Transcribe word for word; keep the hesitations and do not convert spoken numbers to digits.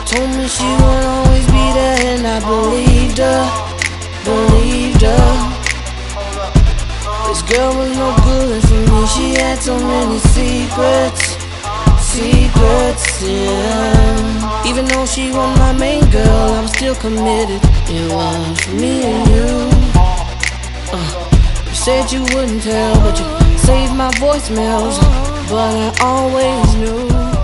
Told me she would always be there, and I believed her, believed her. This girl was no good for me, she had so many secrets, secrets, yeah. Even though she was my main girl, I was still committed. It was me and you. uh, You said you wouldn't tell, but you saved my voicemails. But I always knew